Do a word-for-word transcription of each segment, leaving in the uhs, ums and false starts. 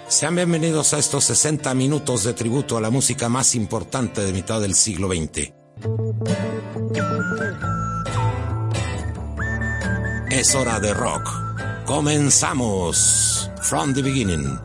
Sean bienvenidos a estos sesenta minutos de tributo a la música más importante de mitad del siglo veinte. Es hora de rock. Comenzamos. From the beginning.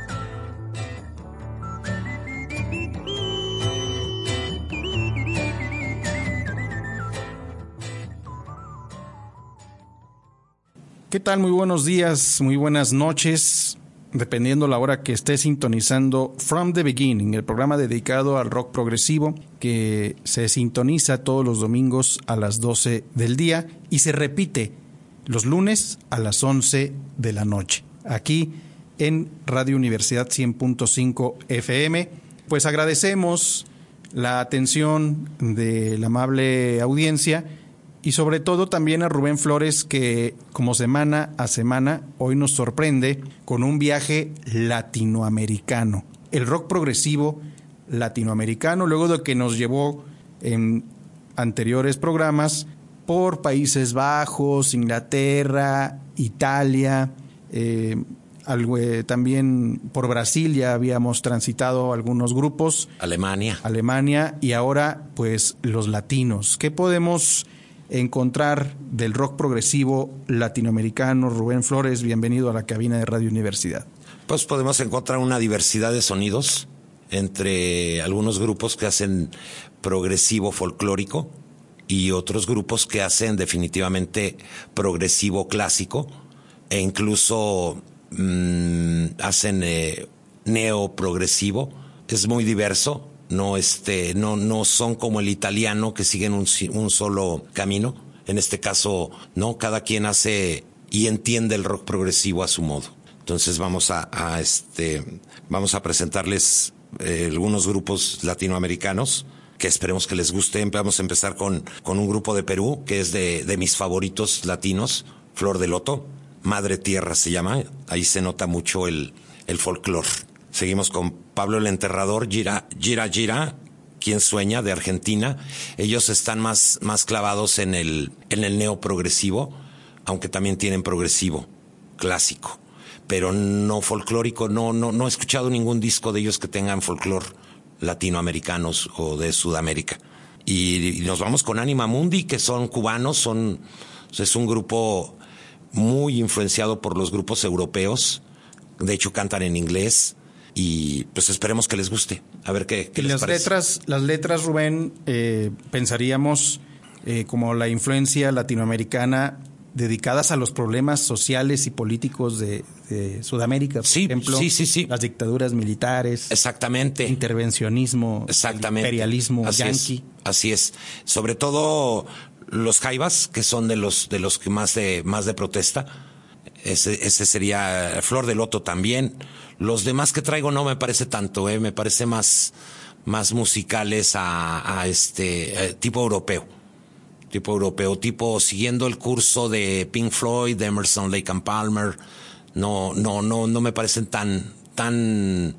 ¿Qué tal? Muy buenos días, muy buenas noches, dependiendo la hora que esté sintonizando From the Beginning, el programa dedicado al rock progresivo que se sintoniza todos los domingos a las doce del día y se repite los lunes a las once de la noche, aquí en Radio Universidad cien punto cinco F M. Pues agradecemos la atención de la amable audiencia y sobre todo también a Rubén Flores, que como semana a semana hoy nos sorprende con un viaje latinoamericano. El rock progresivo latinoamericano, luego de que nos llevó en anteriores programas por Países Bajos, Inglaterra, Italia, eh, algo, eh, también por Brasil ya habíamos transitado algunos grupos. Alemania. Alemania y ahora pues los latinos. ¿Qué podemos encontrar del rock progresivo latinoamericano? Rubén Flores, bienvenido a la cabina de Radio Universidad. Pues podemos encontrar una diversidad de sonidos entre algunos grupos que hacen progresivo folclórico y otros grupos que hacen definitivamente progresivo clásico e incluso mmm, hacen eh, neoprogresivo. Es muy diverso. No, este, no, no son como el italiano que siguen un, un solo camino. En este caso, no, cada quien hace y entiende el rock progresivo a su modo. Entonces vamos a, a este, vamos a presentarles eh, algunos grupos latinoamericanos que esperemos que les guste. Vamos a empezar con, con un grupo de Perú que es de, de mis favoritos latinos, Flor de Loto, Madre Tierra se llama. Ahí se nota mucho el, el folclore. Seguimos con Pablo el Enterrador, Gira, Gira, Gira, Quien Sueña, de Argentina. Ellos están más, más clavados en el, en el neoprogresivo, aunque también tienen progresivo clásico, pero no folclórico. No, no, no he escuchado ningún disco de ellos que tengan folclore latinoamericanos o de Sudamérica. Y, y nos vamos con Anima Mundi, que son cubanos, son, es un grupo muy influenciado por los grupos europeos. De hecho, cantan en inglés. Y pues esperemos que les guste, a ver qué, qué les las parece. letras, las letras, Rubén, eh, pensaríamos eh, como la influencia latinoamericana dedicadas a los problemas sociales y políticos de, de Sudamérica, por sí, ejemplo, sí, sí, sí. las dictaduras militares, exactamente, intervencionismo, exactamente, imperialismo así yanqui. Es, así es, sobre todo los jaivas, que son de los de los que más de más de protesta. Ese, ese sería Flor de Loto también. Los demás que traigo no me parece tanto, eh, me parece más, más musicales a, a este eh, tipo europeo, tipo europeo, tipo siguiendo el curso de Pink Floyd, de Emerson, Lake and Palmer. No, no, no, no me parecen tan, tan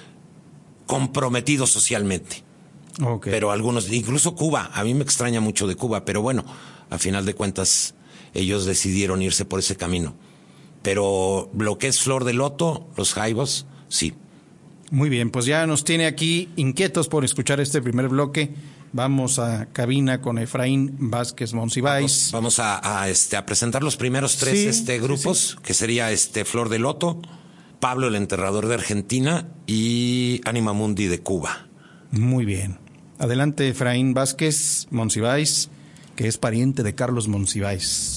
comprometidos socialmente. Okay. Pero algunos, incluso Cuba, a mí me extraña mucho de Cuba, pero bueno, a final de cuentas ellos decidieron irse por ese camino. Pero lo que es Flor de Loto, los jaivos, sí. Muy bien, pues ya nos tiene aquí inquietos por escuchar este primer bloque. Vamos a cabina con Efraín Vázquez Monsiváis. Vamos, vamos a, a, este, a presentar los primeros tres sí, este, grupos, sí, sí. que sería este Flor de Loto, Pablo el Enterrador de Argentina y Anima Mundi de Cuba. Muy bien. Adelante, Efraín Vázquez Monsiváis, que es pariente de Carlos Monsiváis.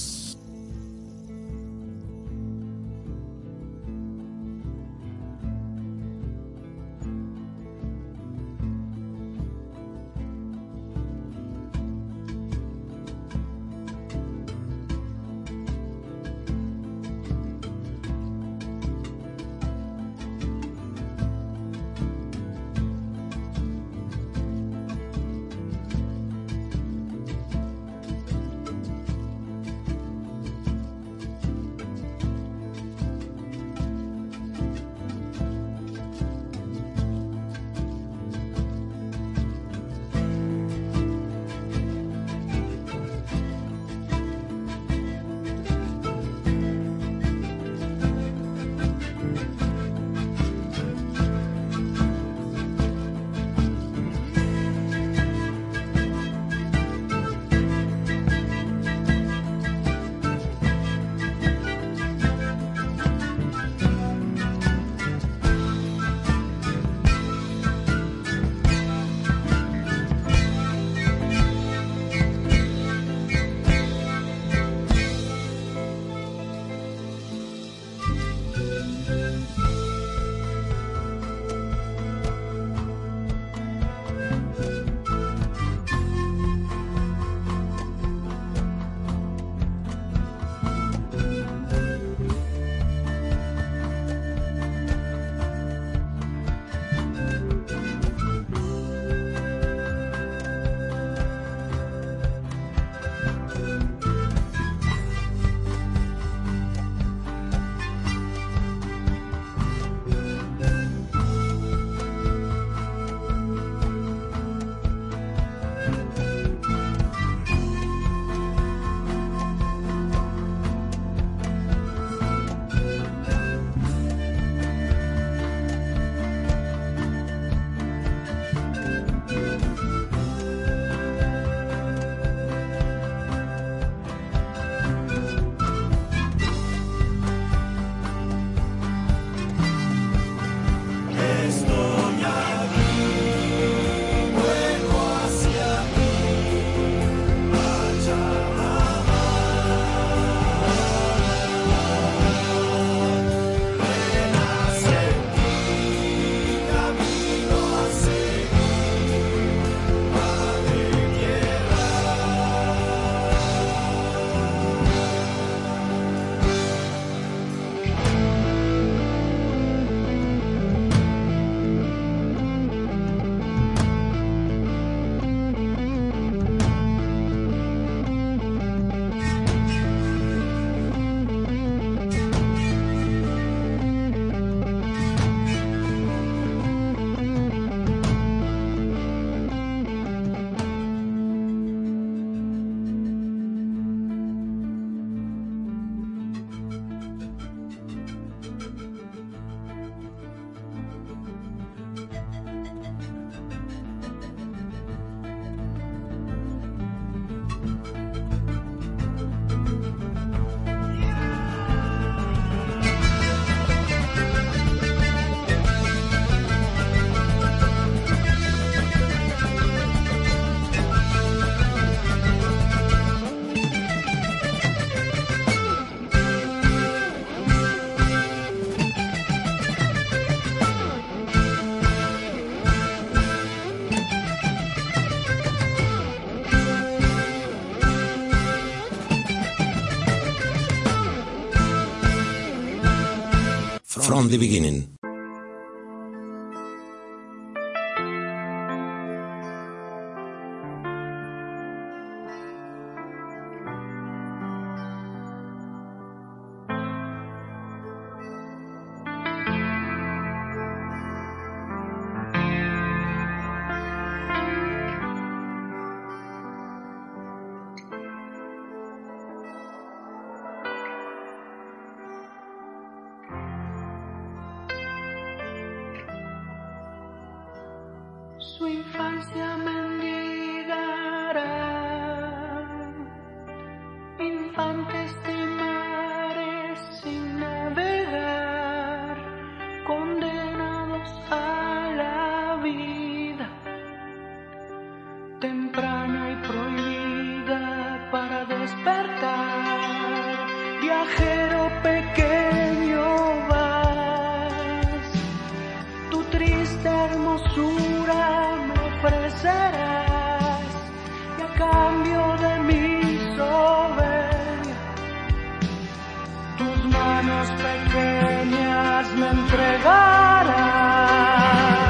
From the Beginning. Su infancia mendigará, infantes de mares sin navegar, condenados a la vida, temprana y prohibida para despertar. Viajero pequeño vas, tu triste hermosura ofrecerás, y a cambio de mi soberbia, tus manos pequeñas me entregarás.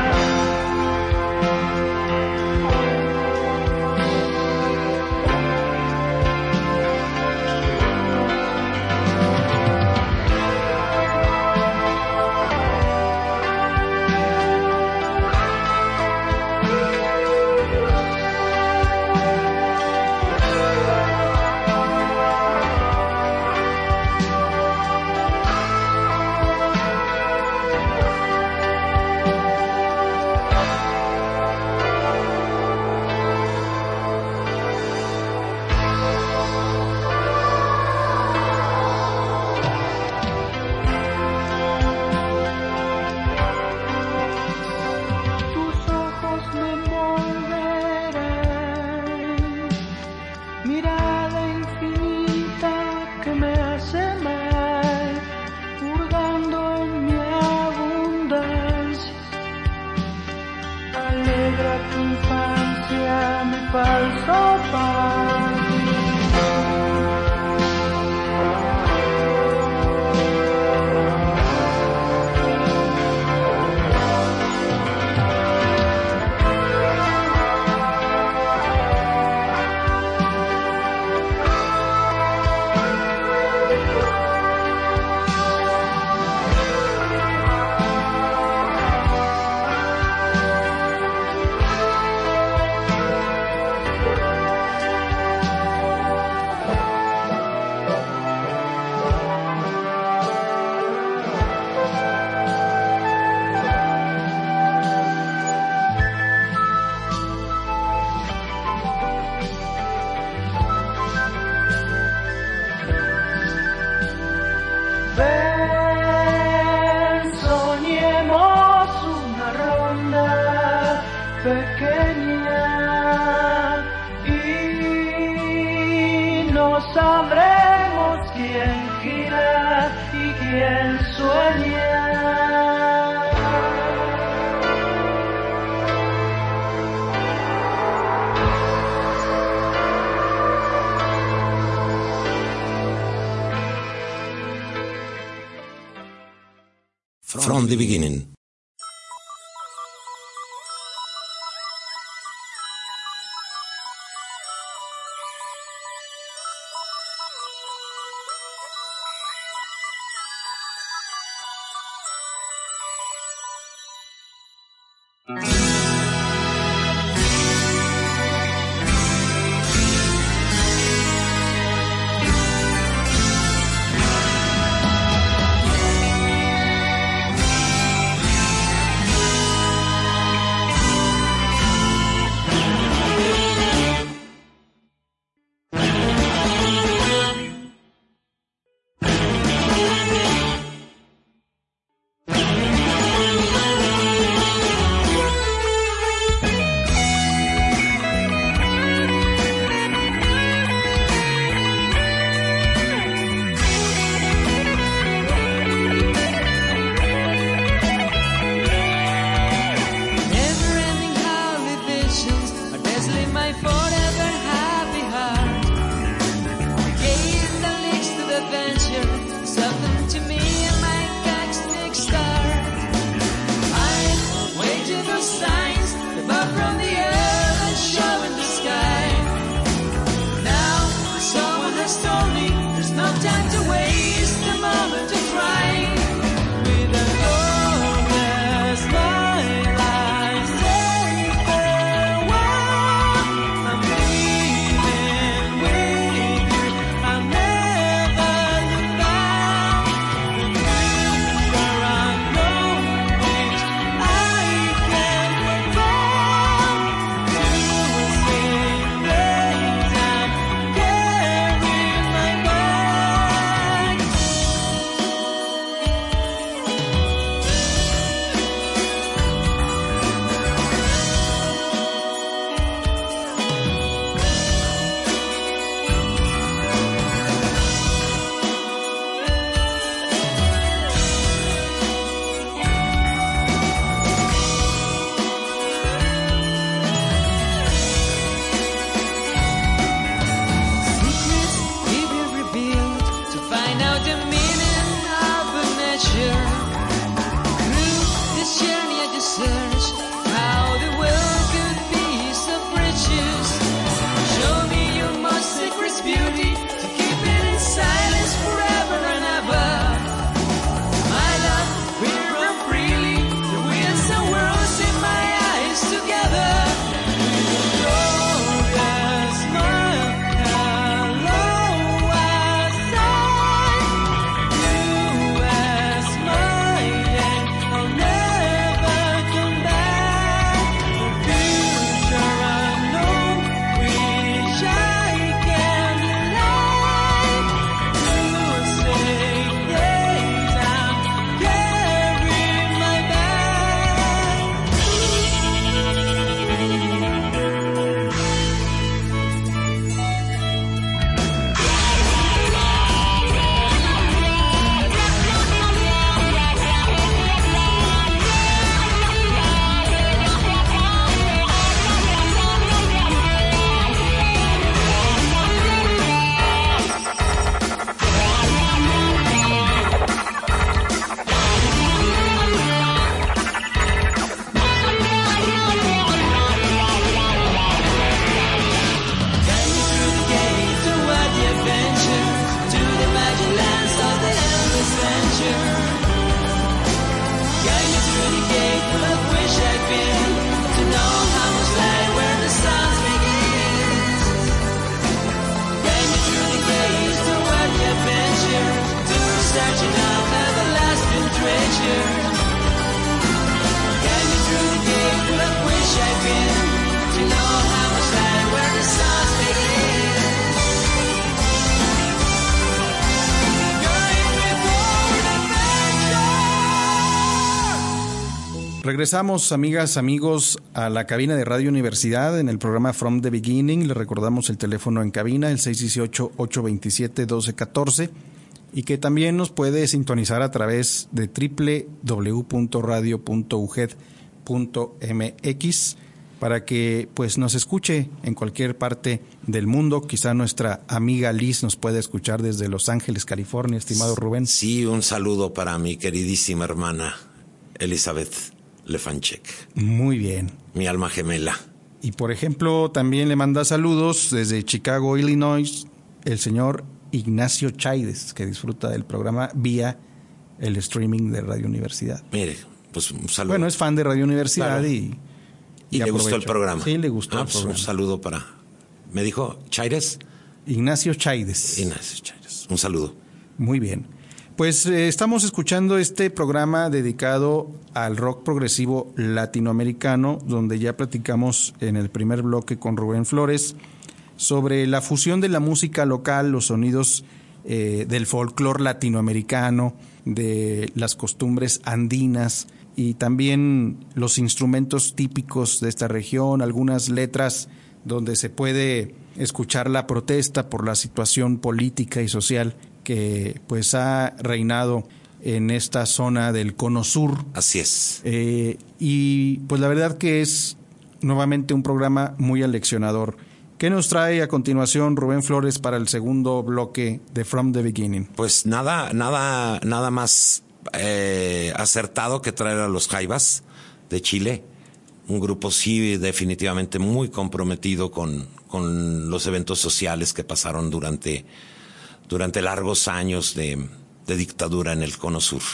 From the Beginning. Regresamos, amigas, amigos, a la cabina de Radio Universidad en el programa From the Beginning. Les recordamos el teléfono en cabina, el seis uno ocho, ocho dos siete, uno dos uno cuatro, y que también nos puede sintonizar a través de doble u doble u doble u punto radio punto u g e d punto m x para que pues nos escuche en cualquier parte del mundo. Quizá nuestra amiga Liz nos pueda escuchar desde Los Ángeles, California, estimado Rubén. Sí, un saludo para mi queridísima hermana Elizabeth Lefanchek. Muy bien. Mi alma gemela. Y por ejemplo, también le manda saludos desde Chicago, Illinois, el señor Ignacio Chaides, que disfruta del programa vía el streaming de Radio Universidad. Mire, pues un saludo. Bueno, es fan de Radio Universidad. Claro. y, y, y le gustó el programa. Sí, le gustó ah, el pues programa. Un saludo para... ¿Me dijo Chaides? Ignacio Chaides. Ignacio Chaides. Un saludo. Muy bien. Pues eh, estamos escuchando este programa dedicado al rock progresivo latinoamericano, donde ya platicamos en el primer bloque con Rubén Flores sobre la fusión de la música local, los sonidos eh, del folclore latinoamericano, de las costumbres andinas y también los instrumentos típicos de esta región, algunas letras donde se puede escuchar la protesta por la situación política y social que pues ha reinado en esta zona del Cono Sur. Así es. Eh, y pues la verdad que es nuevamente un programa muy aleccionador. ¿Qué nos trae a continuación Rubén Flores para el segundo bloque de From the Beginning? Pues nada, nada, nada más eh, acertado que traer a los Jaivas de Chile. Un grupo sí definitivamente muy comprometido con, con los eventos sociales que pasaron durante... durante largos años de, de dictadura en el Cono Sur.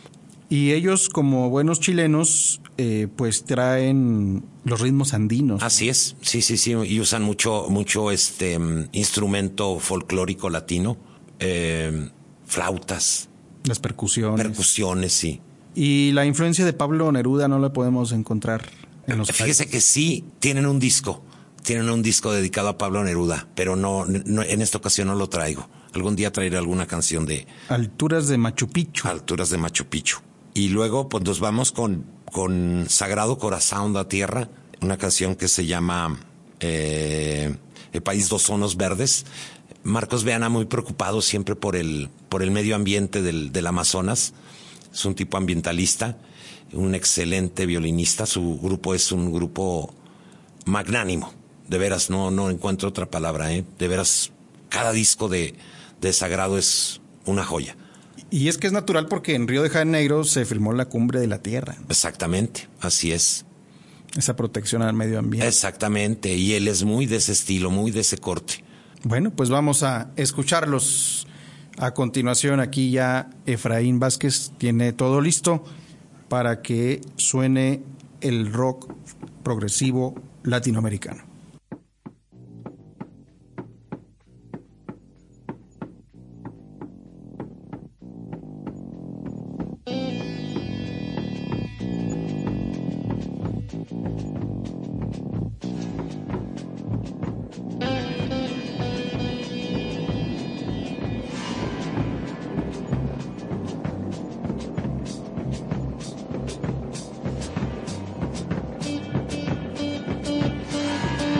Y ellos, como buenos chilenos, eh, pues traen los ritmos andinos. Así es, sí, sí, sí, y usan mucho, mucho este instrumento folclórico latino, eh, flautas. Las percusiones. Percusiones, sí. Y la influencia de Pablo Neruda no la podemos encontrar en los... Fíjese que sí, tienen un disco, tienen un disco dedicado a Pablo Neruda, pero no, no en esta ocasión no lo traigo. Algún día traeré alguna canción de... Alturas de Machu Picchu. Alturas de Machu Picchu. Y luego pues nos vamos con, con Sagrado Corazón da Tierra, una canción que se llama eh, El País dos Zonos Verdes. Marcos Viana muy preocupado siempre por el, por el medio ambiente del, del Amazonas. Es un tipo ambientalista, un excelente violinista. Su grupo es un grupo magnánimo. De veras, no, no encuentro otra palabra, ¿eh? De veras, cada disco de... de Sagrado es una joya. Y es que es natural porque en Río de Janeiro se firmó la Cumbre de la Tierra. Exactamente, así es. Esa protección al medio ambiente. Exactamente, y él es muy de ese estilo, muy de ese corte. Bueno, pues vamos a escucharlos. A continuación, aquí ya Efraín Vázquez tiene todo listo para que suene el rock progresivo latinoamericano. Thank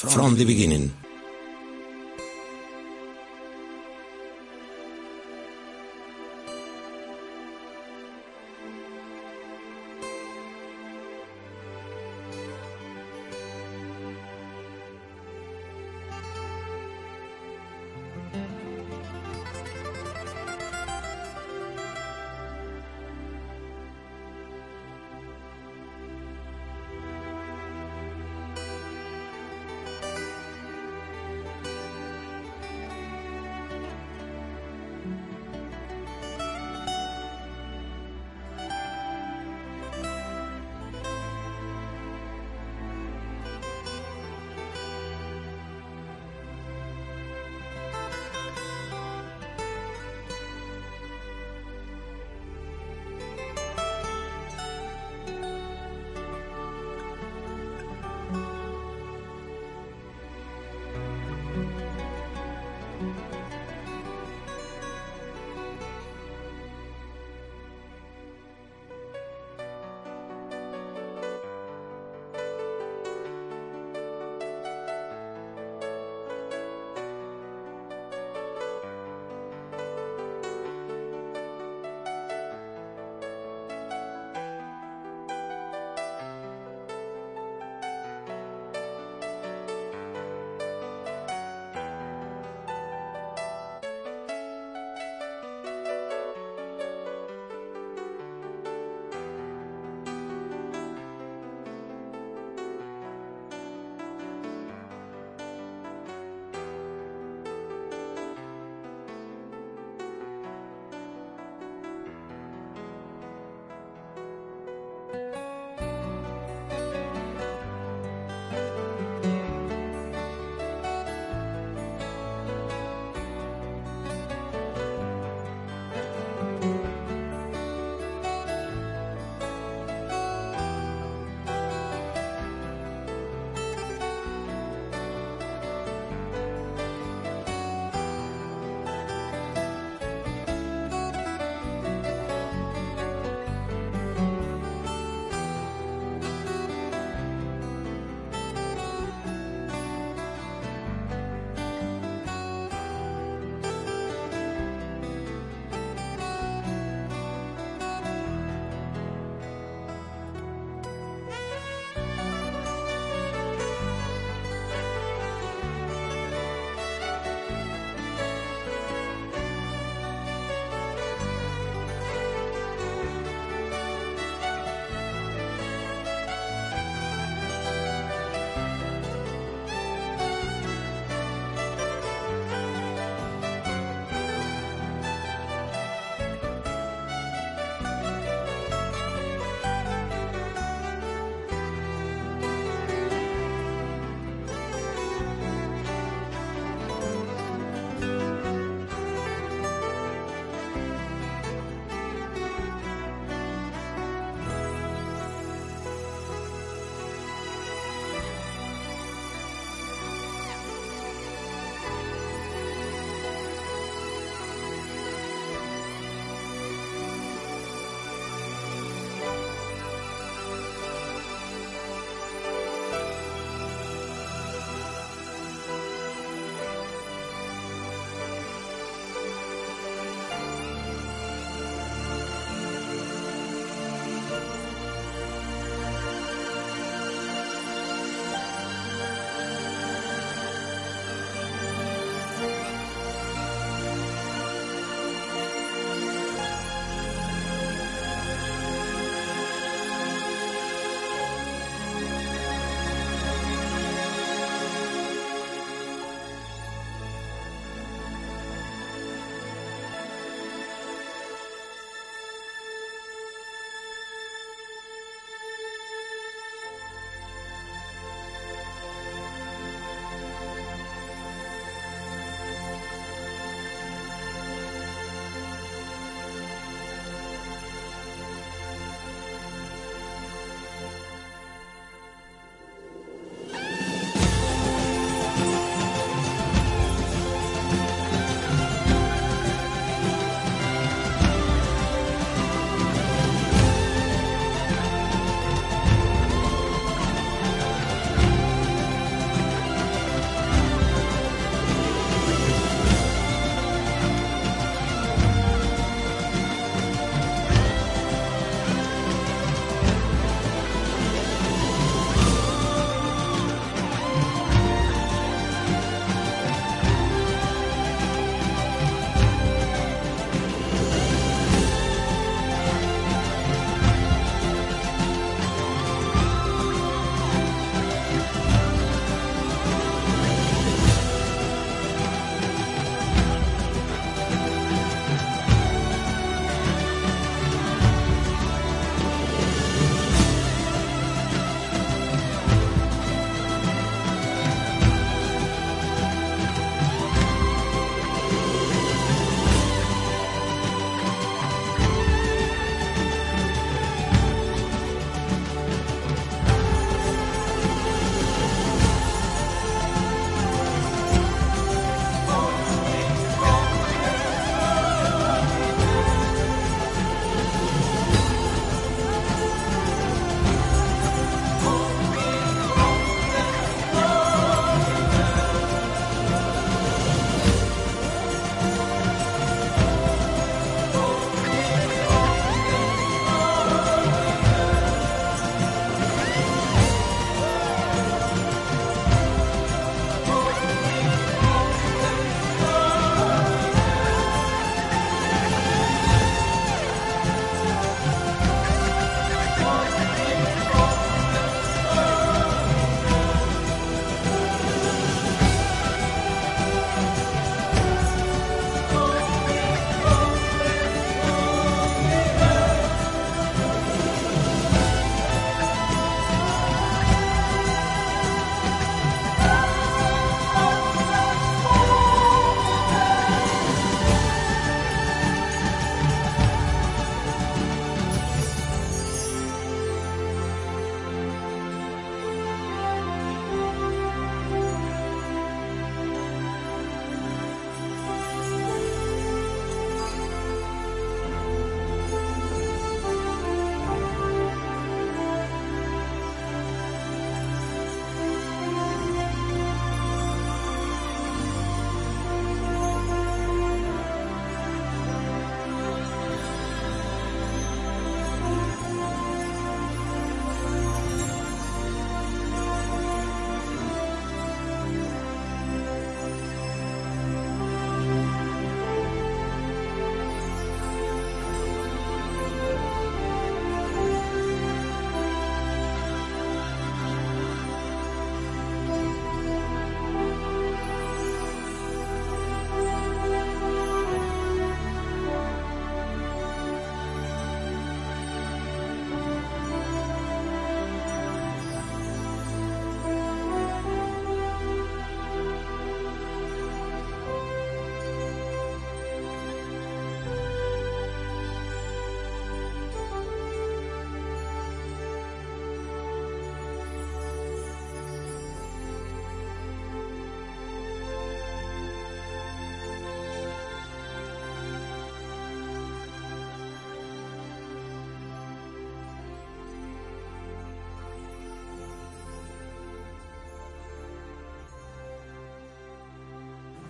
From the Beginning.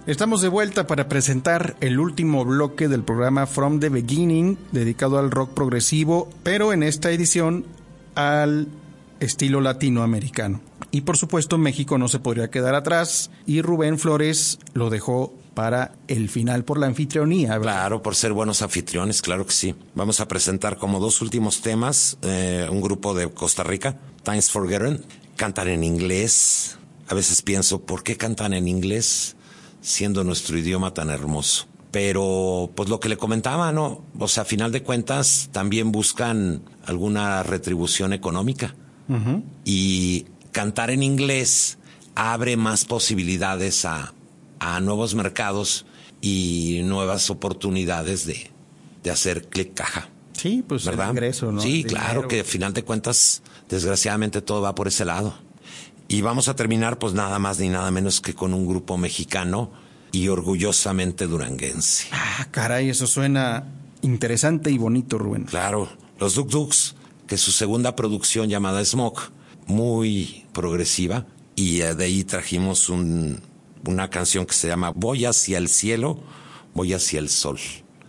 Estamos de vuelta para presentar el último bloque del programa From the Beginning, dedicado al rock progresivo, pero en esta edición al estilo latinoamericano. Y por supuesto México no se podría quedar atrás, y Rubén Flores lo dejó para el final por la anfitrionía, ¿verdad? Claro, por ser buenos anfitriones, claro que sí. Vamos a presentar como dos últimos temas, eh, un grupo de Costa Rica, Times Forgotten, cantan en inglés. A veces pienso, ¿por qué cantan en inglés siendo nuestro idioma tan hermoso? Pero pues lo que le comentaba, ¿no? O sea, a final de cuentas también buscan alguna retribución económica. Uh-huh. Y cantar en inglés abre más posibilidades a, a nuevos mercados y nuevas oportunidades de, de hacer clic caja. Sí, pues ¿verdad? El ingreso, ¿no? Sí, el claro, dinero. Que a final de cuentas, desgraciadamente todo va por ese lado. Y vamos a terminar pues nada más ni nada menos que con un grupo mexicano y orgullosamente duranguense. Ah, caray, eso suena interesante y bonito, Rubén. Claro, los Duk Duks, que su segunda producción llamada Smoke, muy progresiva, y de ahí trajimos un, una canción que se llama Voy hacia el cielo, voy hacia el sol.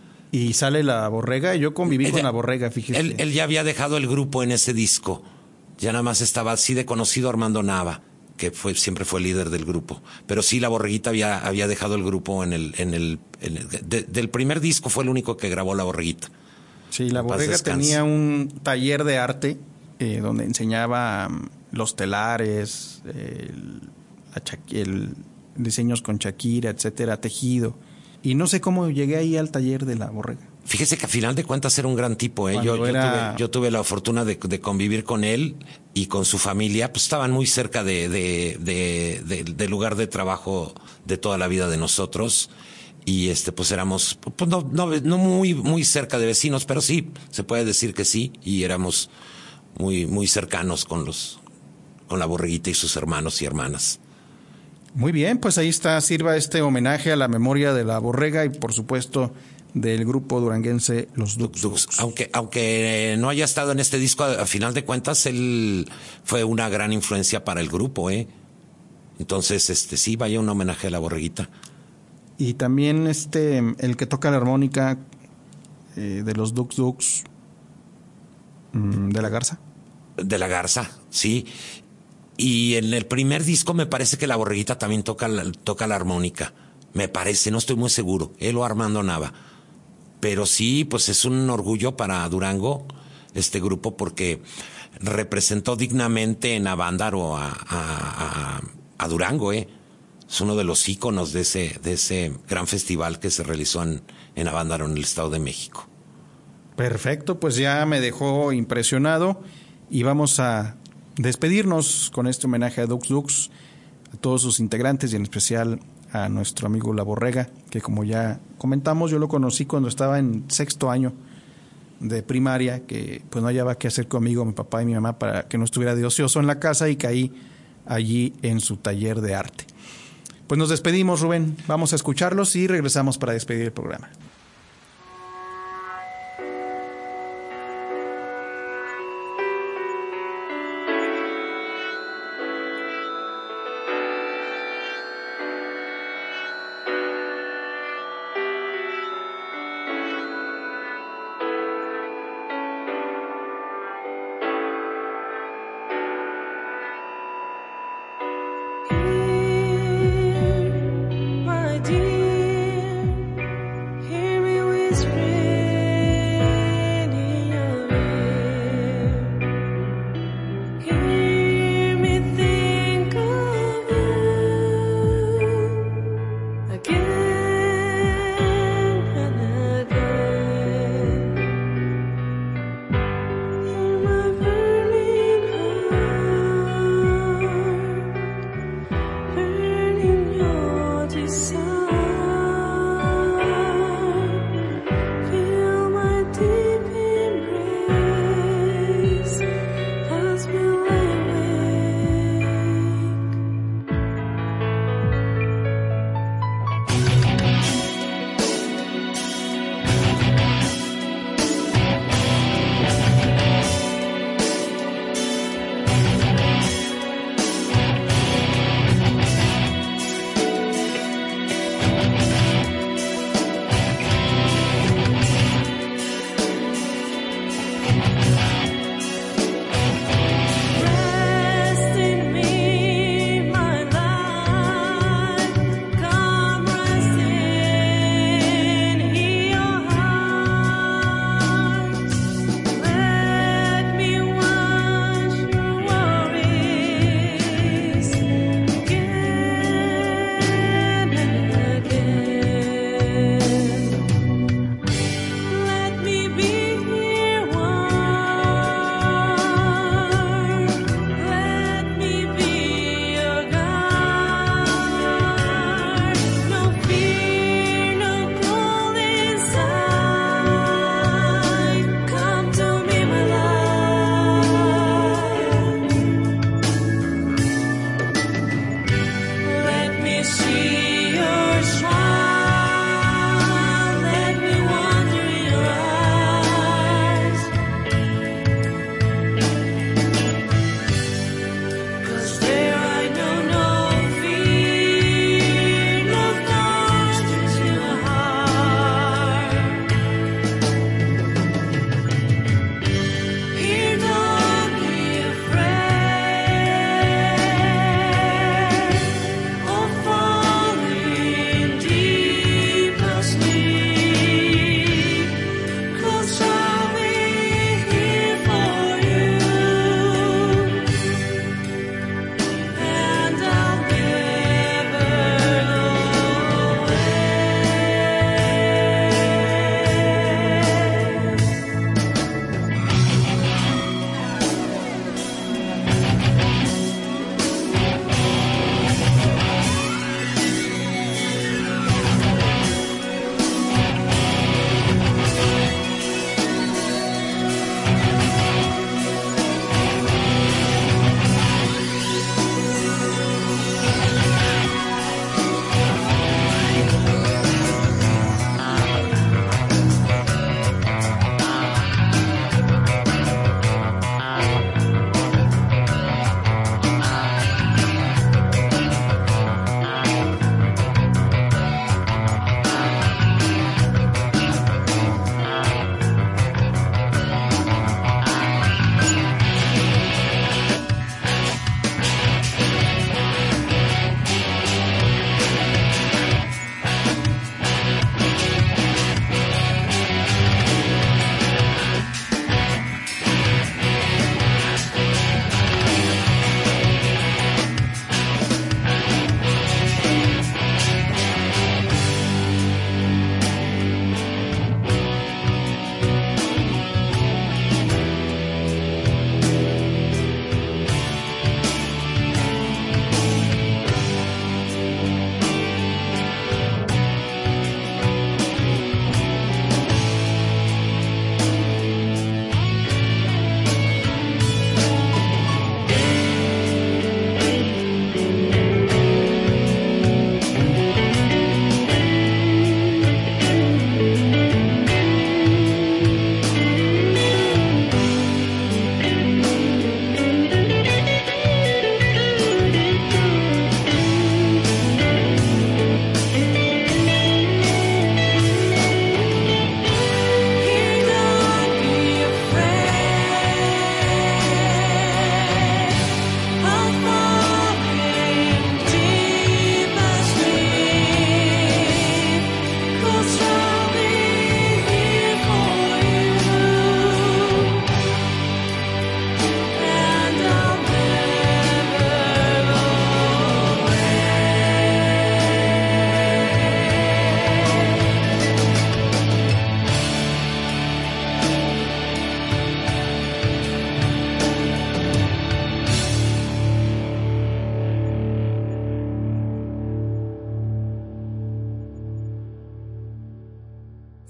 Y sale La Borrega, yo conviví él, con La Borrega, fíjese. Él, él ya había dejado el grupo en ese disco, ya nada más estaba así de conocido Armando Nava, que fue siempre fue líder del grupo. Pero sí, La Borreguita había, había dejado el grupo en el... En el, en el de, del primer disco fue el único que grabó La Borreguita. Sí, La Borrega tenía un taller de arte eh, donde enseñaba um, los telares, eh, el, la el diseños con Shakira, etcétera, tejido. Y no sé cómo llegué ahí al taller de La Borrega. Fíjese que a final de cuentas era un gran tipo, ¿eh? Yo, yo, era... tuve, yo tuve la fortuna de, de convivir con él y con su familia, pues estaban muy cerca de, de, de, de, del lugar de trabajo de toda la vida de nosotros. Y este, pues éramos, pues no, no, no muy, muy cerca de vecinos, pero sí, se puede decir que sí, y éramos muy, muy cercanos con los, con La Borreguita y sus hermanos y hermanas. Muy bien, pues ahí está, sirva este homenaje a la memoria de La Borrega y por supuesto del grupo duranguense Los Duk Duks. Aunque, aunque no haya estado en este disco, a, a final de cuentas, él fue una gran influencia para el grupo, ¿eh? Entonces, este, sí, vaya un homenaje a La Borreguita. Y también este, el que toca la armónica eh, de los Duk Duks, mmm, de la Garza. De la Garza, sí. Y en el primer disco me parece que La Borreguita también toca la, toca la armónica. Me parece, no estoy muy seguro. Él o Armando Nava. Pero sí, pues es un orgullo para Durango este grupo porque representó dignamente en Avándaro a, a, a, a Durango, ¿eh? Es uno de los íconos de ese, de ese gran festival que se realizó en, en Avándaro, en el Estado de México. Perfecto, pues ya me dejó impresionado y vamos a despedirnos con este homenaje a Duk Duks, a todos sus integrantes y en especial a nuestro amigo La Borrega, que como ya comentamos, yo lo conocí cuando estaba en sexto año de primaria, que pues no hallaba qué hacer conmigo, mi papá y mi mamá, para que no estuviera de ocioso en la casa y caí allí en su taller de arte. Pues nos despedimos, Rubén, vamos a escucharlos y regresamos para despedir el programa.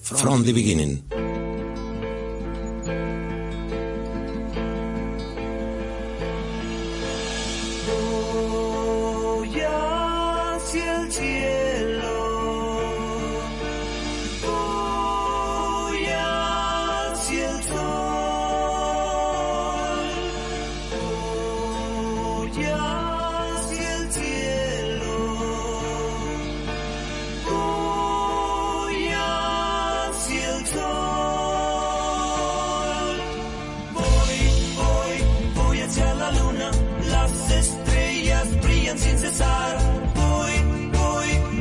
From the Beginning. Voy hacia el cielo, voy hacia el sol, voy hacia el cielo, voy hacia el sol, voy, voy, voy hacia la luna, las estrellas brillan sin cesar, voy, voy,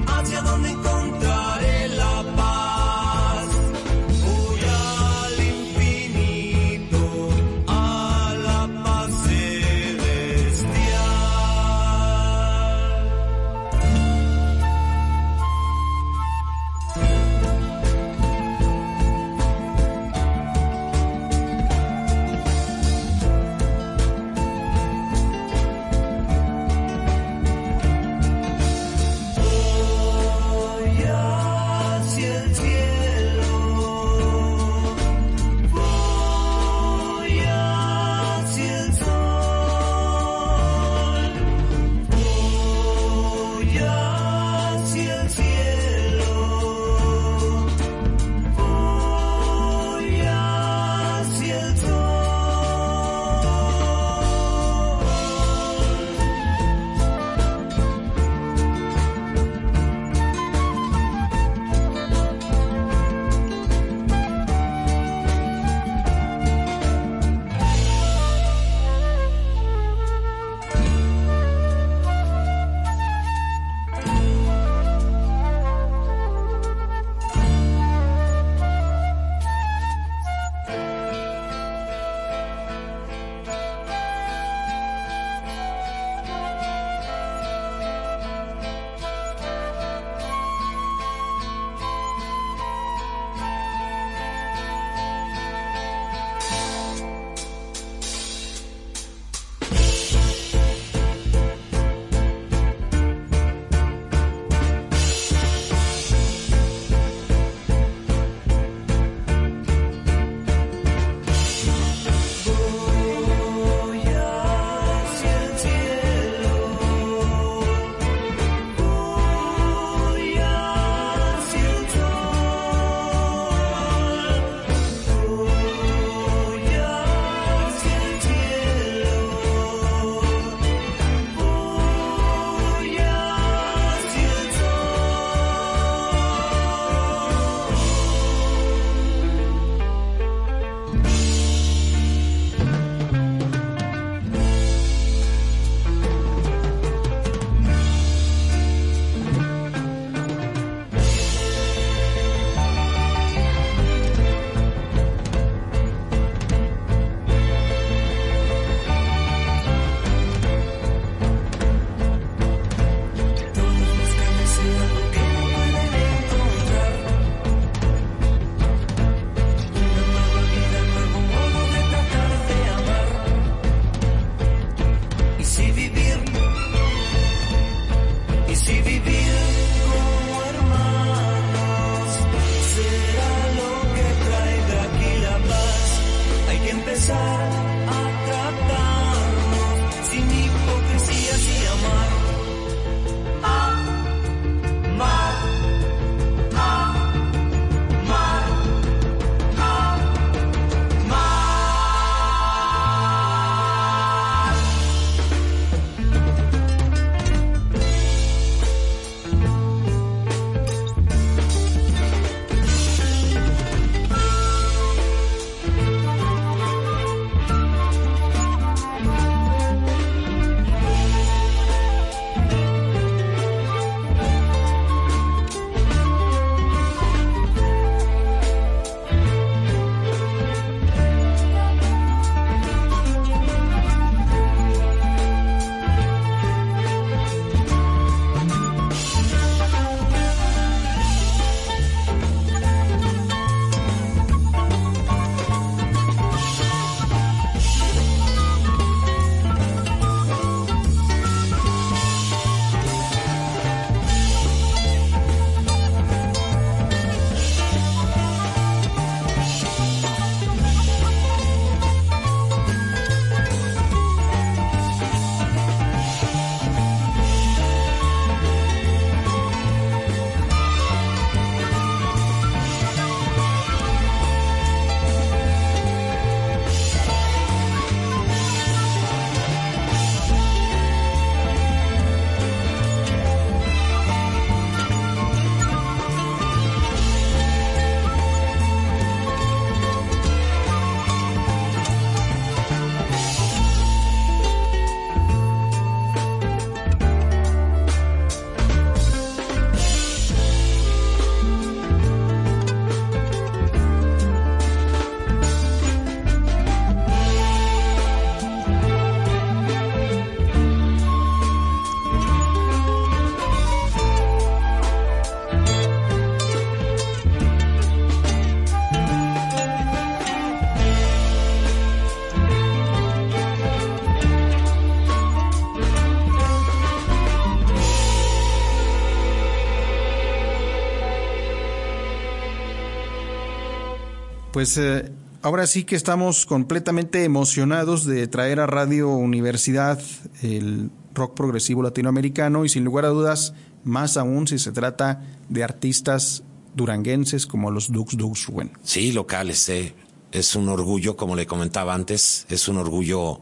Pues eh, ahora sí que estamos completamente emocionados de traer a Radio Universidad el rock progresivo latinoamericano y sin lugar a dudas, más aún si se trata de artistas duranguenses como los Dux Dux, Rubén. Sí, locales, eh. Es un orgullo, como le comentaba antes, es un orgullo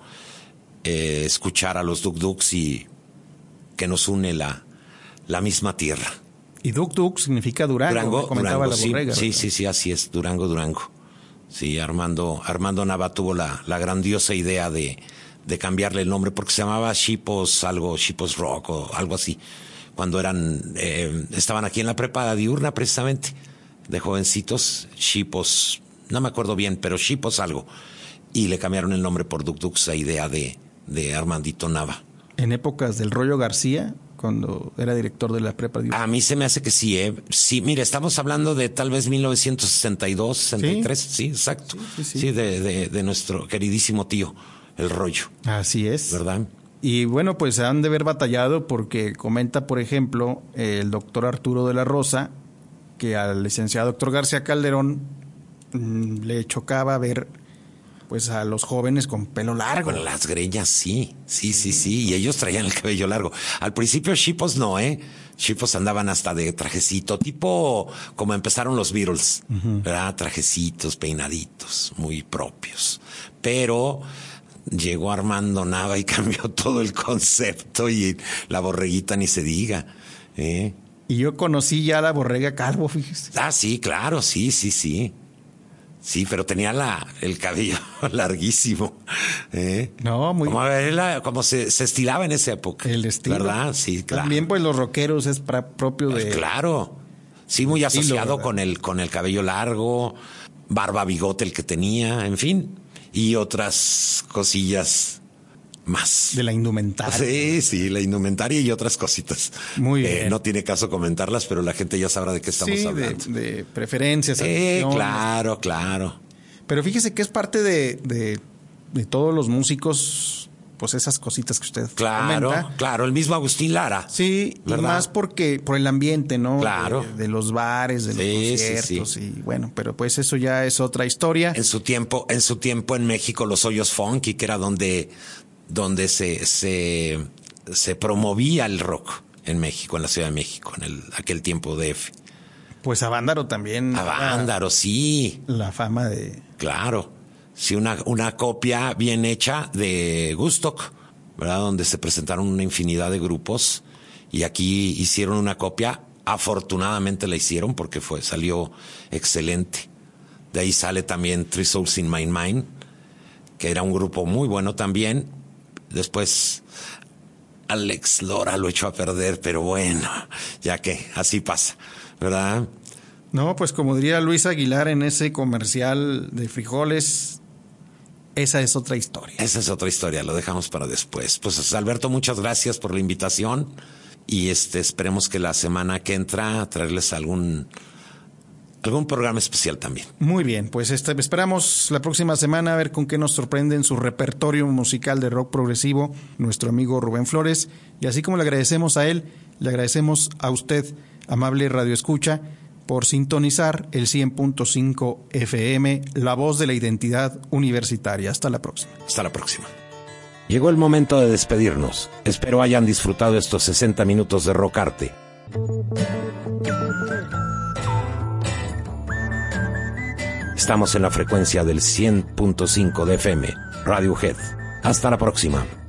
eh, escuchar a los Dux Dux y que nos une la, la misma tierra. Y Duk Duk significa Durango, Durango, comentaba Durango, la borrega. sí, sí, ¿verdad? sí, sí, así es, Durango, Durango. Sí, Armando, Armando Nava tuvo la, la grandiosa idea de, de cambiarle el nombre porque se llamaba Shipos algo, Shipos Rock o algo así. Cuando eran, eh, estaban aquí en la prepa diurna precisamente, de jovencitos, Shipos, no me acuerdo bien, pero Shipos algo. Y le cambiaron el nombre por Duk Duk, esa idea de, de Armandito Nava. En épocas del Rollo García, cuando era director de la prepa diurna. A mí se me hace que sí, ¿eh? Sí, mire, estamos hablando de tal vez mil novecientos sesenta y dos, sesenta y tres, sí, sí exacto. Sí, sí, sí. Sí, de, de, de nuestro queridísimo tío, el Rollo. Así es. ¿Verdad? Y bueno, pues han de haber batallado porque comenta, por ejemplo, el doctor Arturo de la Rosa, que al licenciado doctor García Calderón mmm, le chocaba ver pues a los jóvenes con pelo largo. Con las greñas, sí, sí, sí, sí, y ellos traían el cabello largo. Al principio Shipos no, ¿eh? Shipos andaban hasta de trajecito, tipo como empezaron los Beatles, uh-huh. ¿verdad? Trajecitos, peinaditos, muy propios. Pero llegó Armando Nava y cambió todo el concepto y la borreguita ni se diga, ¿eh? Y yo conocí ya a la borrega calvo, fíjese. Ah, sí, claro, sí, sí, sí. Sí, pero tenía la, el cabello larguísimo. ¿eh? No, muy... Como, a ver, la, como se, se estilaba en esa época. El estilo. ¿Verdad? Sí, claro. También pues los rockeros es pra, propio de... Pues claro. Sí, muy estilo, asociado ¿verdad? con el, con el cabello largo, barba, bigote el que tenía, en fin. Y otras cosillas más. De la indumentaria. Sí, sí, la indumentaria y otras cositas. Muy eh, bien. No tiene caso comentarlas, pero la gente ya sabrá de qué estamos sí, hablando. De, de preferencias. Eh, claro, claro. Pero fíjese que es parte de, de, de todos los músicos, pues esas cositas que usted Claro, comenta. claro, el mismo Agustín Lara. Sí, ¿verdad? Y más porque por el ambiente, ¿no? Claro. De, de los bares, de los Sí, conciertos sí, sí. y bueno, pero pues eso ya es otra historia. En su tiempo, en su tiempo en México, los hoyos funky, que era donde, donde se, se, se promovía el rock en México, en la Ciudad de México, en el, aquel tiempo D F. Pues a Vándaro también. A Vándaro, sí. La fama de... Claro. Sí, una, una copia bien hecha de Woodstock, ¿verdad? Donde se presentaron una infinidad de grupos y aquí hicieron una copia. Afortunadamente la hicieron porque fue, salió excelente. De ahí sale también Three Souls in My Mind, que era un grupo muy bueno también. Después Alex Lora lo echó a perder, pero bueno, ya que así pasa, ¿verdad? No, pues como diría Luis Aguilar en ese comercial de frijoles, esa es otra historia. Esa es otra historia, lo dejamos para después. Pues Alberto, muchas gracias por la invitación y este esperemos que la semana que entra traerles algún algún programa especial también. Muy bien, pues este, esperamos la próxima semana a ver con qué nos sorprende en su repertorio musical de rock progresivo nuestro amigo Rubén Flores. Y así como le agradecemos a él, le agradecemos a usted, amable radioescucha, por sintonizar el cien punto cinco F M, la voz de la identidad universitaria. Hasta la próxima. Hasta la próxima. Llegó el momento de despedirnos. Espero hayan disfrutado estos sesenta minutos de rockarte. Estamos en la frecuencia del cien punto cinco de F M, Radiohead. Hasta la próxima.